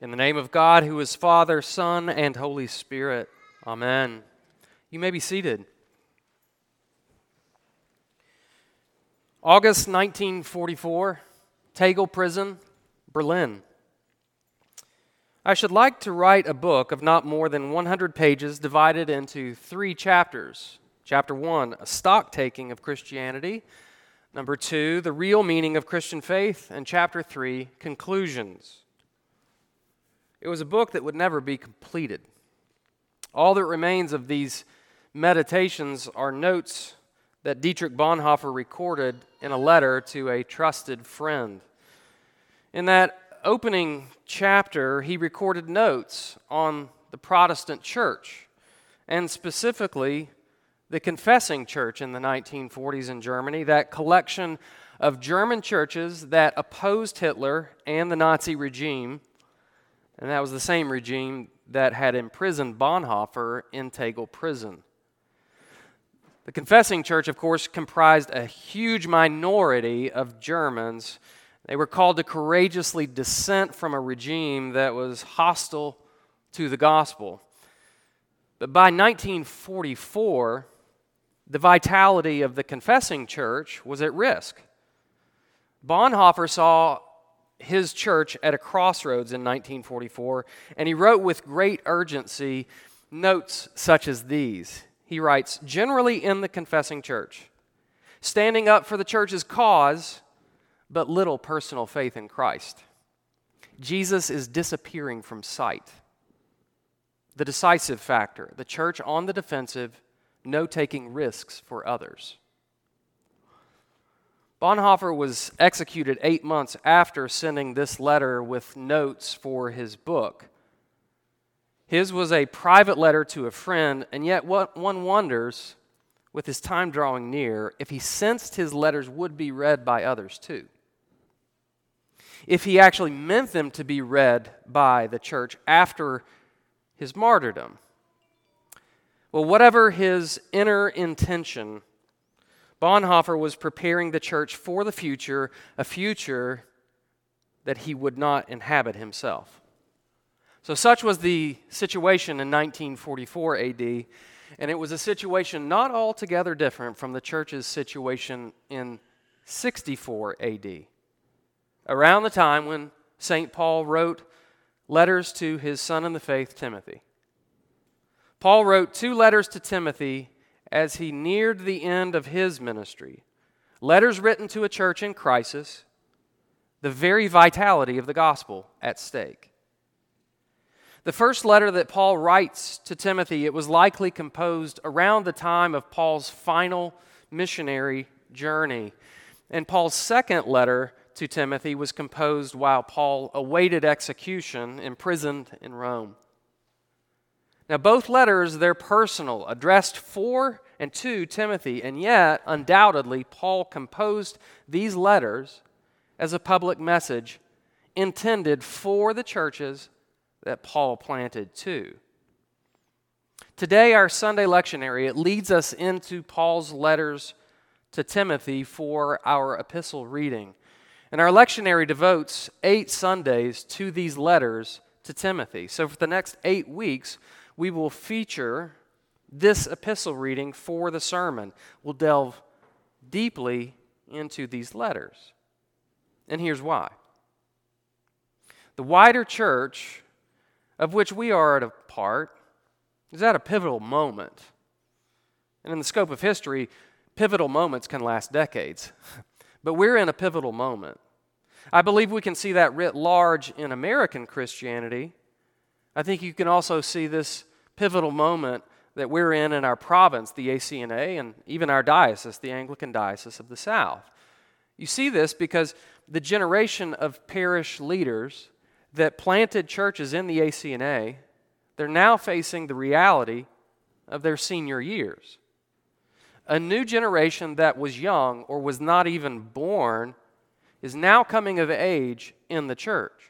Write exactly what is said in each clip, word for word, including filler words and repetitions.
In the name of God, who is Father, Son, and Holy Spirit. Amen. You may be seated. August nineteen forty-four, Tegel Prison, Berlin. I should like to write a book of not more than one hundred pages divided into three chapters. Chapter one, a stock-taking of Christianity. Number two, the real meaning of Christian faith. And chapter three, conclusions. It was a book that would never be completed. All that remains of these meditations are notes that Dietrich Bonhoeffer recorded in a letter to a trusted friend. In that opening chapter, he recorded notes on the Protestant church, and specifically the confessing church in the nineteen forties in Germany, that collection of German churches that opposed Hitler and the Nazi regime. And that was the same regime that had imprisoned Bonhoeffer in Tegel prison. The confessing church, of course, comprised a huge minority of Germans. They were called to courageously dissent from a regime that was hostile to the gospel. But by nineteen forty-four, the vitality of the confessing church was at risk. Bonhoeffer saw his church at a crossroads in nineteen forty-four, and he wrote with great urgency notes such as these. He writes, "Generally in the confessing church, standing up for the church's cause, but little personal faith in Christ. Jesus is disappearing from sight. The decisive factor, the church on the defensive, no taking risks for others." Bonhoeffer was executed eight months after sending this letter with notes for his book. His was a private letter to a friend, and yet what one wonders, with his time drawing near, if he sensed his letters would be read by others too. If he actually meant them to be read by the church after his martyrdom. Well, whatever his inner intention, Bonhoeffer was preparing the church for the future, a future that he would not inhabit himself. So such was the situation in nineteen forty-four A D, and it was a situation not altogether different from the church's situation in sixty-four A D, around the time when Saint Paul wrote letters to his son in the faith, Timothy. Paul wrote two letters to Timothy as he neared the end of his ministry, letters written to a church in crisis, the very vitality of the gospel at stake. The first letter that Paul writes to Timothy, it was likely composed around the time of Paul's final missionary journey. And Paul's second letter to Timothy was composed while Paul awaited execution, imprisoned in Rome. Now, both letters, they're personal, addressed for and to Timothy, and yet, undoubtedly, Paul composed these letters as a public message intended for the churches that Paul planted too. Today, our Sunday lectionary, it leads us into Paul's letters to Timothy for our epistle reading. And our lectionary devotes eight Sundays to these letters to Timothy. So for the next eight weeks, we will feature this epistle reading for the sermon. We'll delve deeply into these letters. And here's why. The wider church, of which we are a part, is at a pivotal moment. And in the scope of history, pivotal moments can last decades. But we're in a pivotal moment. I believe we can see that writ large in American Christianity. I think you can also see this pivotal moment that we're in in our province, the A C N A, and even our diocese, the Anglican Diocese of the South. You see this because the generation of parish leaders that planted churches in the A C N A, they're now facing the reality of their senior years. A new generation that was young or was not even born is now coming of age in the church.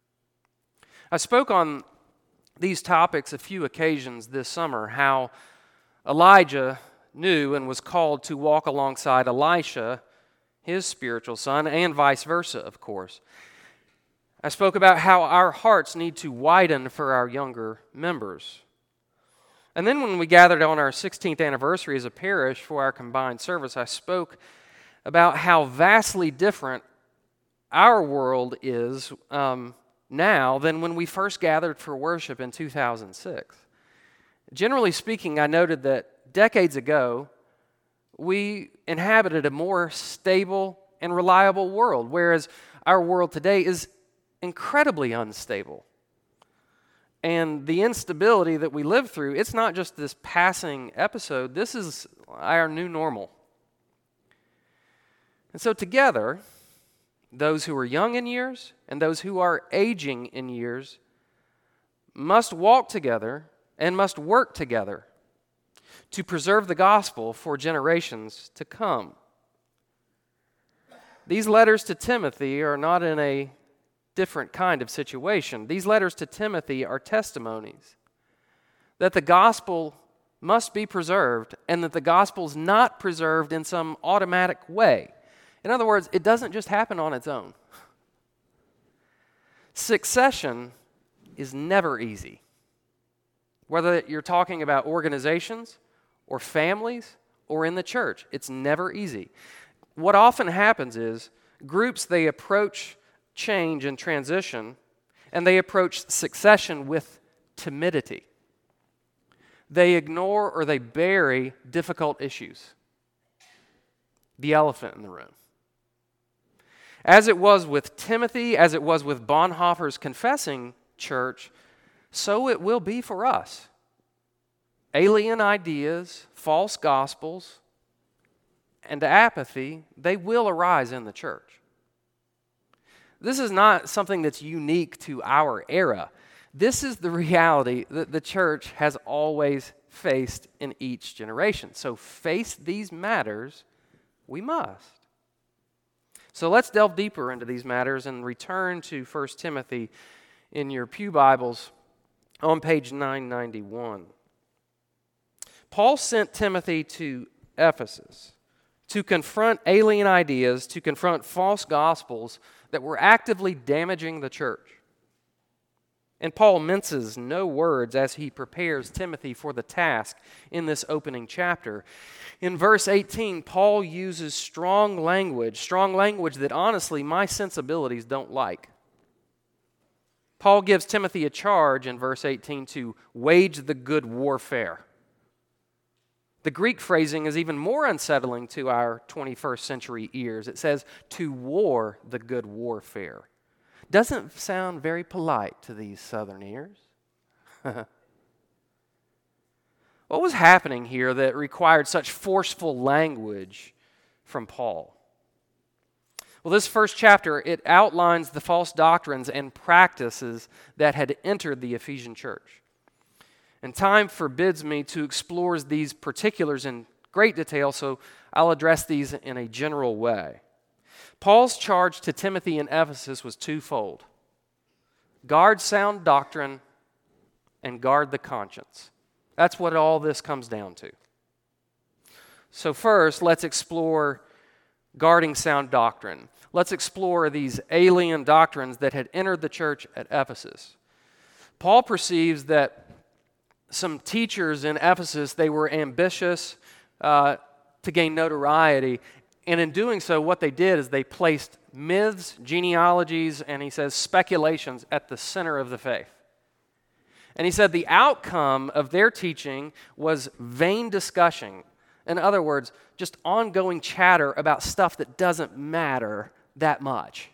I spoke on these topics a few occasions this summer, how Elijah knew and was called to walk alongside Elisha, his spiritual son, and vice versa, of course. I spoke about how our hearts need to widen for our younger members. And then when we gathered on our sixteenth anniversary as a parish for our combined service, I spoke about how vastly different our world is um, now than when we first gathered for worship in two thousand six. Generally speaking, I noted that decades ago, we inhabited a more stable and reliable world, whereas our world today is incredibly unstable. And the instability that we live through, it's not just this passing episode, this is our new normal. And so together, those who are young in years and those who are aging in years must walk together and must work together to preserve the gospel for generations to come. These letters to Timothy are not in a different kind of situation. These letters to Timothy are testimonies that the gospel must be preserved and that the gospel is not preserved in some automatic way. In other words, it doesn't just happen on its own. Succession is never easy. Whether you're talking about organizations or families or in the church, it's never easy. What often happens is groups, they approach change and transition, and they approach succession with timidity. They ignore or they bury difficult issues. The elephant in the room. As it was with Timothy, as it was with Bonhoeffer's confessing church, so it will be for us. Alien ideas, false gospels, and apathy, they will arise in the church. This is not something that's unique to our era. This is the reality that the church has always faced in each generation. So face these matters, we must. So let's delve deeper into these matters and return to First Timothy in your pew Bibles on page nine ninety-one. Paul sent Timothy to Ephesus to confront alien ideas, to confront false gospels that were actively damaging the church. And Paul minces no words as he prepares Timothy for the task in this opening chapter. In verse eighteen, Paul uses strong language, strong language that honestly my sensibilities don't like. Paul gives Timothy a charge in verse eighteen to wage the good warfare. The Greek phrasing is even more unsettling to our twenty-first century ears. It says, to war the good warfare. Doesn't sound very polite to these southern ears. What was happening here that required such forceful language from Paul? Well, this first chapter, it outlines the false doctrines and practices that had entered the Ephesian church. And time forbids me to explore these particulars in great detail, so I'll address these in a general way. Paul's charge to Timothy in Ephesus was twofold. Guard sound doctrine and guard the conscience. That's what all this comes down to. So first, let's explore guarding sound doctrine. Let's explore these alien doctrines that had entered the church at Ephesus. Paul perceives that some teachers in Ephesus, they were ambitious uh, to gain notoriety. And in doing so, what they did is they placed myths, genealogies, and he says speculations at the center of the faith. And he said the outcome of their teaching was vain discussion. In other words, just ongoing chatter about stuff that doesn't matter that much.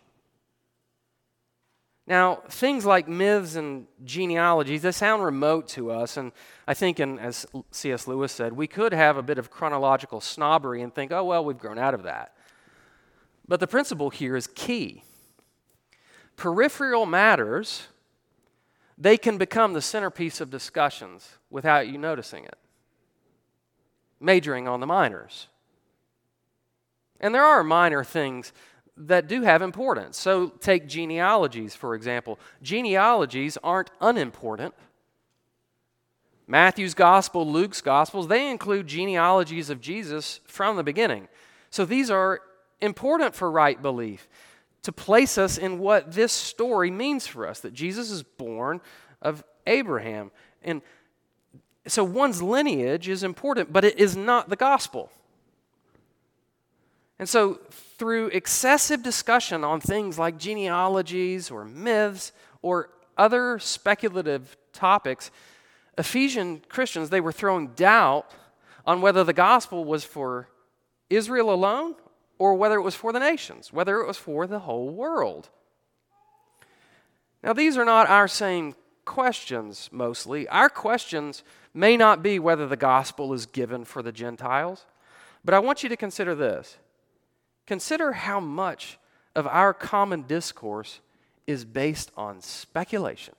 Now, things like myths and genealogies, they sound remote to us, and I think, in, as C S Lewis said, we could have a bit of chronological snobbery and think, oh, well, we've grown out of that. But the principle here is key. Peripheral matters, they can become the centerpiece of discussions without you noticing it, majoring on the minors. And there are minor things that do have importance. So take genealogies, for example. Genealogies aren't unimportant. Matthew's gospel, Luke's gospels, they include genealogies of Jesus from the beginning. So these are important for right belief. to place us in what this story means for us, that Jesus is born of Abraham. And so one's lineage is important, but it is not the gospel. And so through excessive discussion on things like genealogies or myths or other speculative topics, Ephesian Christians, they were throwing doubt on whether the gospel was for Israel alone or whether it was for the nations, whether it was for the whole world. Now, these are not our same questions mostly. Our questions may not be whether the gospel is given for the Gentiles, but I want you to consider this. Consider how much of our common discourse is based on speculation.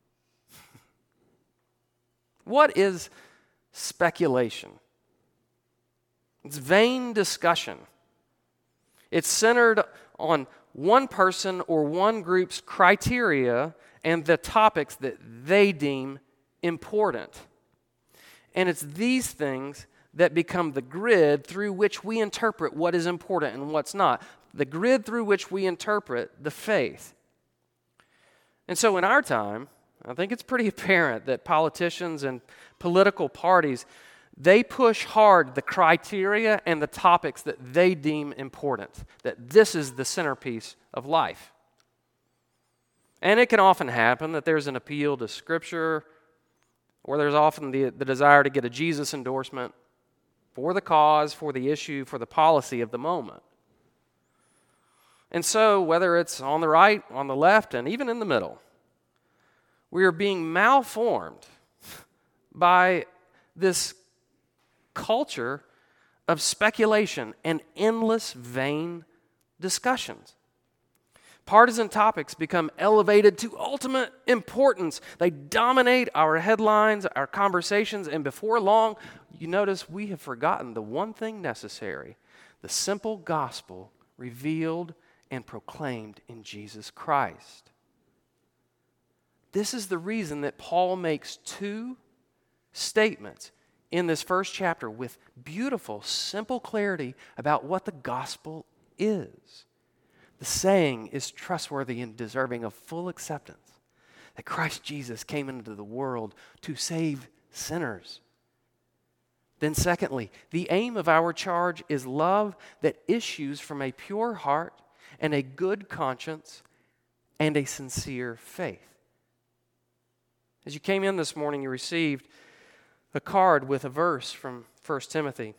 What is speculation? It's vain discussion. It's centered on one person or one group's criteria and the topics that they deem important. And it's these things that become the grid through which we interpret what is important and what's not. The grid through which we interpret the faith. And so in our time, I think it's pretty apparent that politicians and political parties, they push hard the criteria and the topics that they deem important, that this is the centerpiece of life. And it can often happen that there's an appeal to Scripture, or there's often the, the desire to get a Jesus endorsement for the cause, for the issue, for the policy of the moment. And so, whether it's on the right, on the left, and even in the middle, we are being malformed by this culture of speculation and endless vain discussions. Partisan topics become elevated to ultimate importance. They dominate our headlines, our conversations, and before long, you notice we have forgotten the one thing necessary, the simple gospel revealed and proclaimed in Jesus Christ. This is the reason that Paul makes two statements in this first chapter with beautiful, simple clarity about what the gospel is. The saying is trustworthy and deserving of full acceptance, that Christ Jesus came into the world to save sinners. Then secondly, the aim of our charge is love that issues from a pure heart and a good conscience and a sincere faith. As you came in this morning, you received a card with a verse from First Timothy.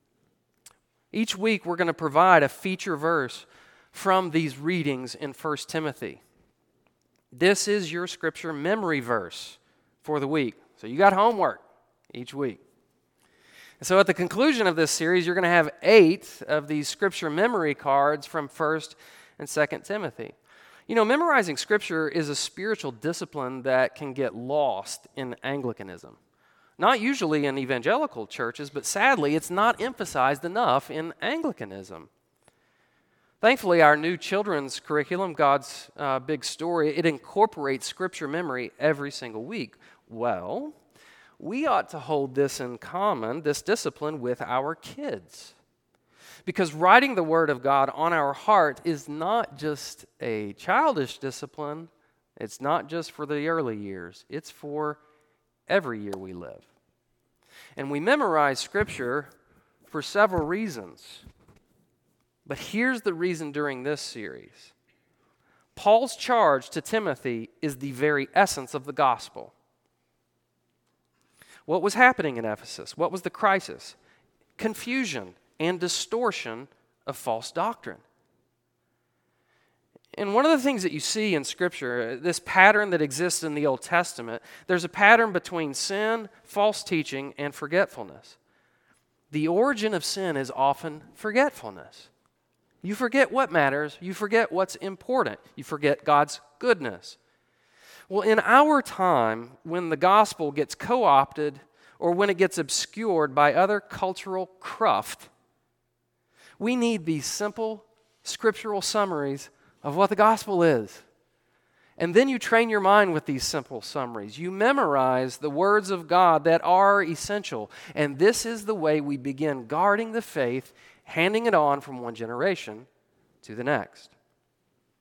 Each week we're going to provide a feature verse from these readings in First Timothy. This is your scripture memory verse for the week. So you got homework each week. And so at the conclusion of this series, you're going to have eight of these scripture memory cards from First and Second Timothy. You know, memorizing Scripture is a spiritual discipline that can get lost in Anglicanism. Not usually in evangelical churches, but sadly, it's not emphasized enough in Anglicanism. Thankfully, our new children's curriculum, God's uh, Big Story, it incorporates Scripture memory every single week. Well, we ought to hold this in common, this discipline, with our kids. Because writing the Word of God on our heart is not just a childish discipline. It's not just for the early years. It's for every year we live. And we memorize Scripture for several reasons. But here's the reason during this series. Paul's charge to Timothy is the very essence of the gospel. What was happening in Ephesus? What was the crisis? Confusion and distortion of false doctrine. And one of the things that you see in Scripture, this pattern that exists in the Old Testament, there's a pattern between sin, false teaching, and forgetfulness. The origin of sin is often forgetfulness. You forget what matters. You forget what's important. You forget God's goodness. Well, in our time, when the gospel gets co-opted or when it gets obscured by other cultural cruft, we need these simple scriptural summaries of what the gospel is. And then you train your mind with these simple summaries. You memorize the words of God that are essential. And this is the way we begin guarding the faith, handing it on from one generation to the next.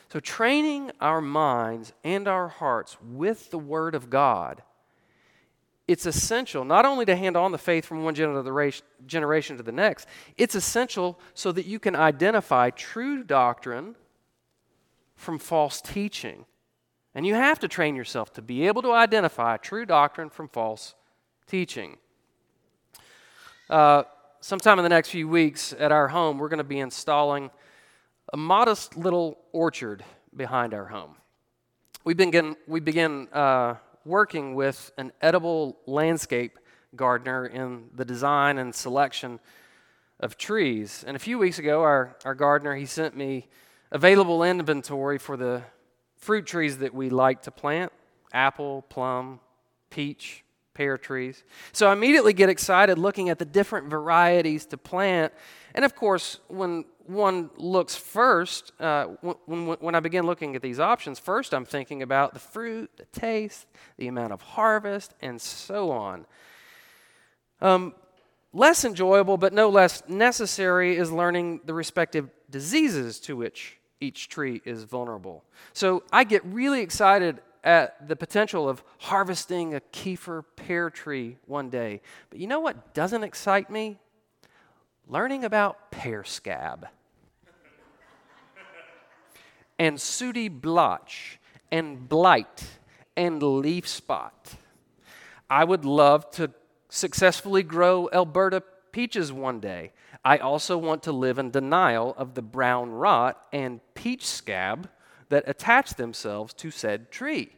So training our minds and our hearts with the Word of God, it's essential not only to hand on the faith from one generation to the next, it's essential so that you can identify true doctrine from false teaching. And you have to train yourself to be able to identify true doctrine from false teaching. Uh, sometime in the next few weeks at our home, we're going to be installing a modest little orchard behind our home. We begin, we begin uh, working with an edible landscape gardener in the design and selection of trees. And a few weeks ago, our, our gardener, he sent me available inventory for the fruit trees that we like to plant: apple, plum, peach, pear trees. So I immediately get excited looking at the different varieties to plant. And of course, when one looks first, uh, when, when I begin looking at these options, first I'm thinking about the fruit, the taste, the amount of harvest, and so on. Um, less enjoyable, but no less necessary, is learning the respective diseases to which each tree is vulnerable. So I get really excited at the potential of harvesting a Kiefer pear tree one day. But you know what doesn't excite me? Learning about pear scab and sooty blotch and blight and leaf spot. I would love to successfully grow Alberta peaches one day. I also want to live in denial of the brown rot and peach scab that attach themselves to said tree.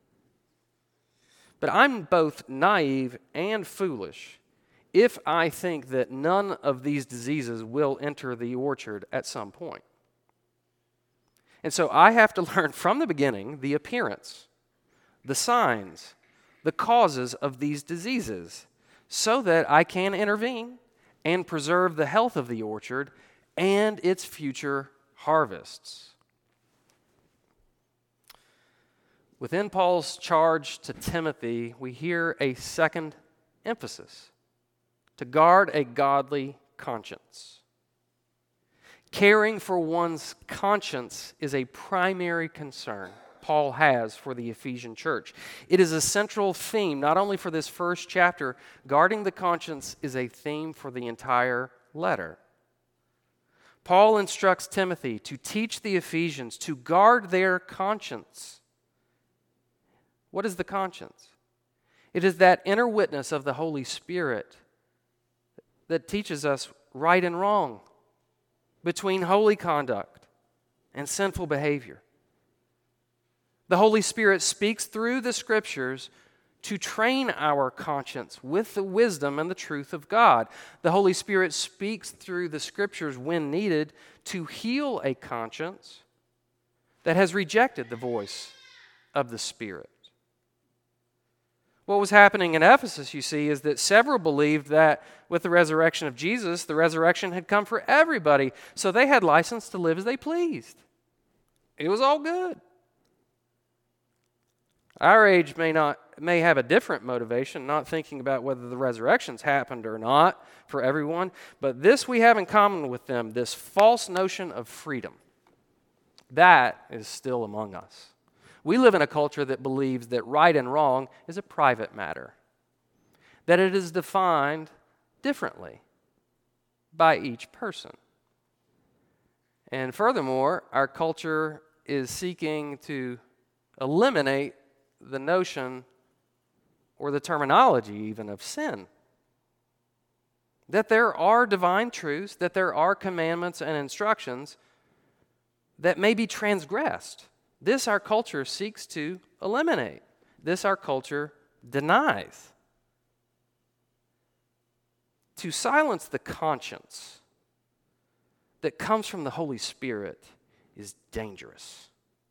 But I'm both naive and foolish if I think that none of these diseases will enter the orchard at some point. And so I have to learn from the beginning the appearance, the signs, the causes of these diseases, so that I can intervene and preserve the health of the orchard and its future harvests. Within Paul's charge to Timothy, we hear a second emphasis: to guard a godly conscience. Caring for one's conscience is a primary concern Paul has for the Ephesian church. It is a central theme, not only for this first chapter. Guarding the conscience is a theme for the entire letter. Paul instructs Timothy to teach the Ephesians to guard their conscience. What is the conscience? It is that inner witness of the Holy Spirit that teaches us right and wrong, between holy conduct and sinful behavior. The Holy Spirit speaks through the Scriptures to train our conscience with the wisdom and the truth of God. The Holy Spirit speaks through the Scriptures when needed to heal a conscience that has rejected the voice of the Spirit. What was happening in Ephesus, you see, is that several believed that with the resurrection of Jesus, the resurrection had come for everybody, so they had license to live as they pleased. It was all good. Our age may not may have a different motivation, not thinking about whether the resurrection's happened or not for everyone, but this we have in common with them, this false notion of freedom. That is still among us. We live in a culture that believes that right and wrong is a private matter, that it is defined differently by each person. And furthermore, our culture is seeking to eliminate the notion or the terminology even of sin. That there are divine truths, that there are commandments and instructions that may be transgressed. This our culture seeks to eliminate. This our culture denies. To silence the conscience that comes from the Holy Spirit is dangerous.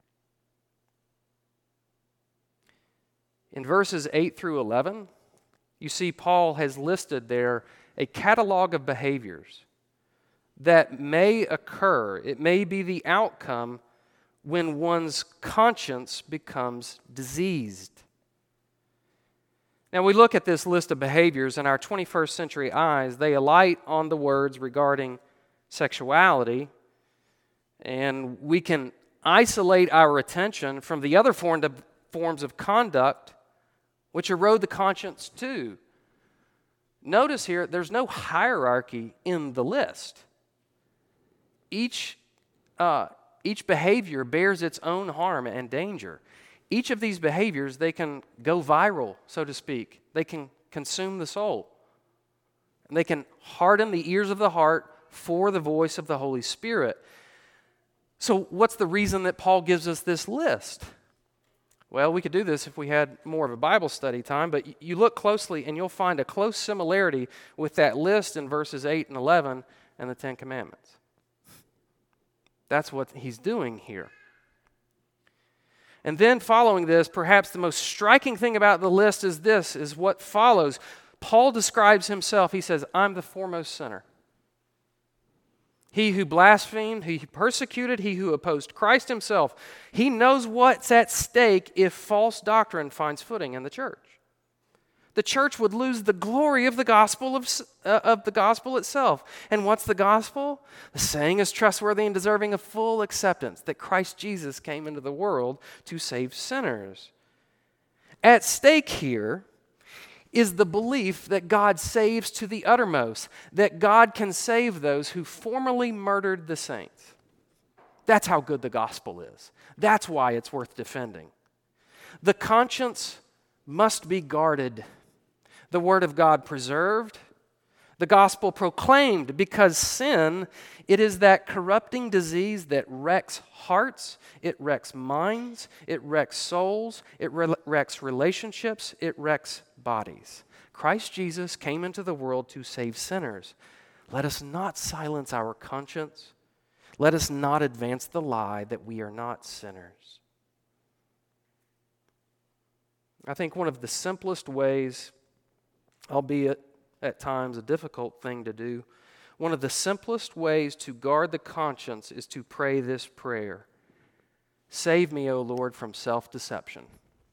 In verses eight through eleven, you see Paul has listed there a catalog of behaviors that may occur. It may be the outcome when one's conscience becomes diseased. Now we look at this list of behaviors in our twenty-first century eyes. They alight on the words regarding sexuality, and we can isolate our attention from the other form of, forms of conduct which erode the conscience too. Notice here, there's no hierarchy in the list. Each, uh, each behavior bears its own harm and danger. Each of these behaviors, they can go viral, so to speak. They can consume the soul. And they can harden the ears of the heart for the voice of the Holy Spirit. So what's the reason that Paul gives us this list? Well, we could do this if we had more of a Bible study time, but you look closely and you'll find a close similarity with that list in verses eight and eleven and the Ten Commandments. That's what he's doing here. And then following this, perhaps the most striking thing about the list is this, is what follows. Paul describes himself, he says, I'm the foremost sinner. He who blasphemed, he who persecuted, he who opposed Christ himself. He knows what's at stake if false doctrine finds footing in the church. The church would lose the glory of the gospel of, uh, of the gospel itself. And what's the gospel? The saying is trustworthy and deserving of full acceptance, that Christ Jesus came into the world to save sinners. At stake here is the belief that God saves to the uttermost, that God can save those who formerly murdered the saints. That's how good the gospel is. That's why it's worth defending. The conscience must be guarded, the word of God preserved, the gospel proclaimed, because sin, it is that corrupting disease that wrecks hearts, it wrecks minds, it wrecks souls, it re- wrecks relationships, it wrecks bodies. Christ Jesus came into the world to save sinners. Let us not silence our conscience. Let us not advance the lie that we are not sinners. I think one of the simplest ways, albeit at times a difficult thing to do, one of the simplest ways to guard the conscience is to pray this prayer. Save me, O Lord, from self-deception.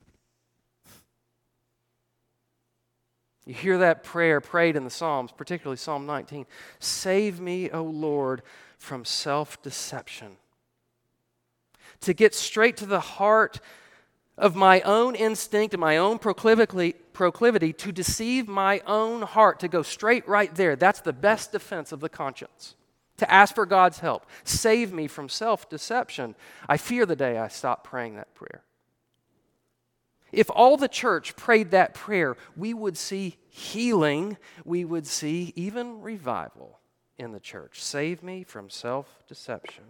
You hear that prayer prayed in the Psalms, particularly Psalm nineteen. Save me, O Lord, from self-deception. To get straight to the heart of my own instinct and my own proclivity, proclivity to deceive my own heart, to go straight right there. That's the best defense of the conscience. To ask for God's help. Save me from self-deception. I fear the day I stop praying that prayer. If all the church prayed that prayer, we would see healing. We would see even revival in the church. Save me from self-deception.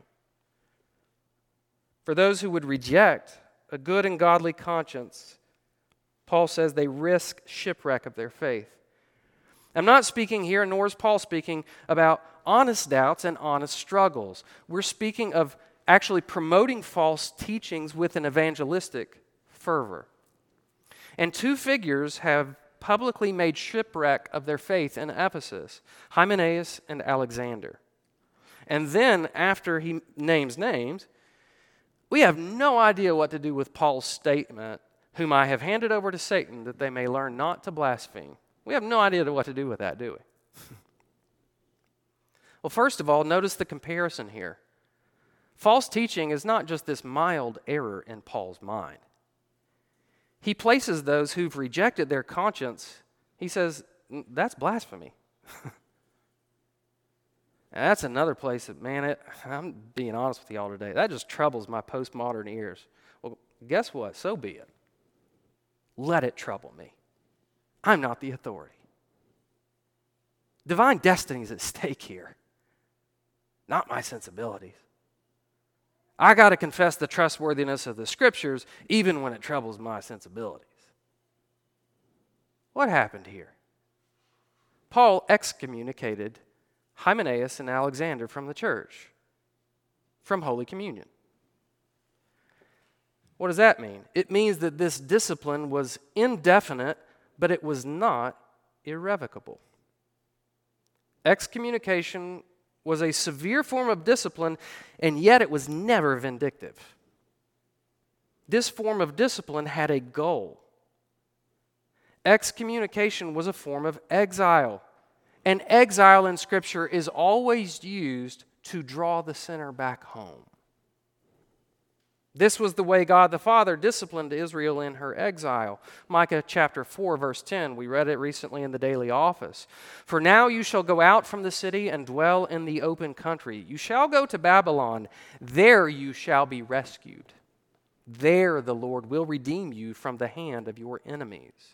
For those who would reject a good and godly conscience, Paul says they risk shipwreck of their faith. I'm not speaking here, nor is Paul speaking, about honest doubts and honest struggles. We're speaking of actually promoting false teachings with an evangelistic fervor. And two figures have publicly made shipwreck of their faith in Ephesus, Hymenaeus and Alexander. And then, after he names names, we have no idea what to do with Paul's statement, whom I have handed over to Satan that they may learn not to blaspheme. We have no idea what to do with that, do we? Well, first of all, notice the comparison here. False teaching is not just this mild error in Paul's mind. He places those who've rejected their conscience, he says, that's blasphemy. And that's another place that, man, it, I'm being honest with y'all today, that just troubles my postmodern ears. Well, guess what? So be it. Let it trouble me. I'm not the authority. Divine destiny is at stake here, not my sensibilities. I got to confess the trustworthiness of the Scriptures even when it troubles my sensibilities. What happened here? Paul excommunicated Hymenaeus and Alexander from the church, from Holy Communion. What does that mean? It means that this discipline was indefinite, but it was not irrevocable. Excommunication was a severe form of discipline, and yet it was never vindictive. This form of discipline had a goal. Excommunication was a form of exile. And exile in Scripture is always used to draw the sinner back home. This was the way God the Father disciplined Israel in her exile. Micah chapter four, verse ten. We read it recently in the daily office. For now you shall go out from the city and dwell in the open country. You shall go to Babylon. There you shall be rescued. There the Lord will redeem you from the hand of your enemies.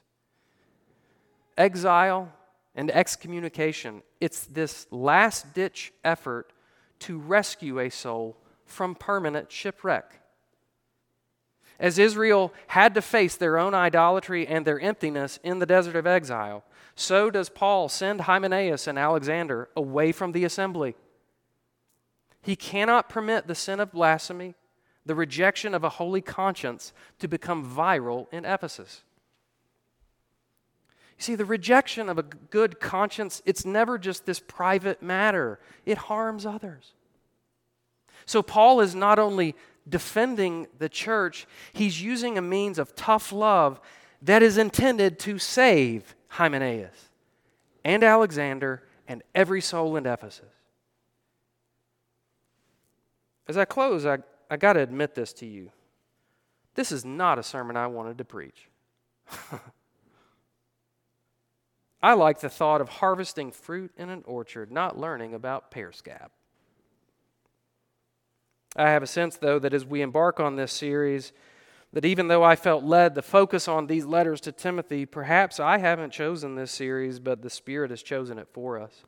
Exile and excommunication, it's this last-ditch effort to rescue a soul from permanent shipwreck. As Israel had to face their own idolatry and their emptiness in the desert of exile, so does Paul send Hymenaeus and Alexander away from the assembly. He cannot permit the sin of blasphemy, the rejection of a holy conscience, to become viral in Ephesus. You see, the rejection of a good conscience, it's never just this private matter. It harms others. So Paul is not only defending the church, he's using a means of tough love that is intended to save Hymenaeus and Alexander and every soul in Ephesus. As I close, I, I got to admit this to you. This is not a sermon I wanted to preach. I like the thought of harvesting fruit in an orchard, not learning about pear scab. I have a sense, though, that as we embark on this series, that even though I felt led to focus on these letters to Timothy, perhaps I haven't chosen this series, but the Spirit has chosen it for us.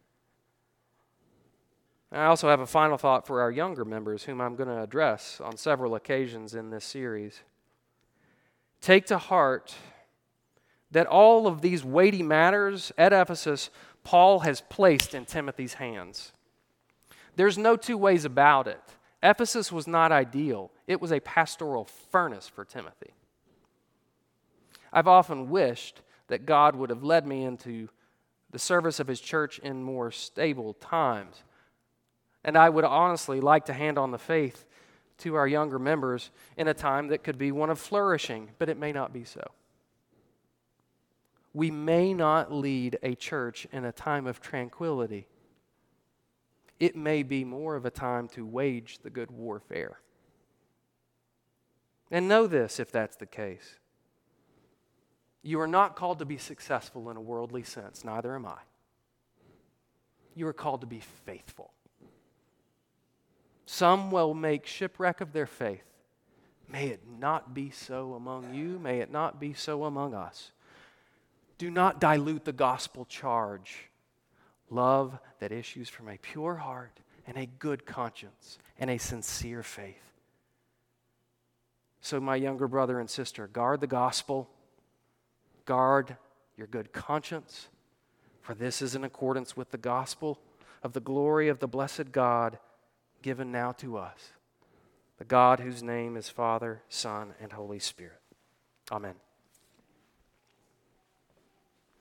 I also have a final thought for our younger members, whom I'm going to address on several occasions in this series. Take to heart that all of these weighty matters at Ephesus, Paul has placed in Timothy's hands. There's no two ways about it. Ephesus was not ideal. It was a pastoral furnace for Timothy. I've often wished that God would have led me into the service of His church in more stable times. And I would honestly like to hand on the faith to our younger members in a time that could be one of flourishing, but it may not be so. We may not lead a church in a time of tranquility. It may be more of a time to wage the good warfare. And know this, if that's the case. You are not called to be successful in a worldly sense, neither am I. You are called to be faithful. Some will make shipwreck of their faith. May it not be so among you. May it not be so among us. Do not dilute the gospel charge. Love that issues from a pure heart and a good conscience and a sincere faith. So, my younger brother and sister, guard the gospel. Guard your good conscience. For this is in accordance with the gospel of the glory of the blessed God given now to us. The God whose name is Father, Son, and Holy Spirit. Amen.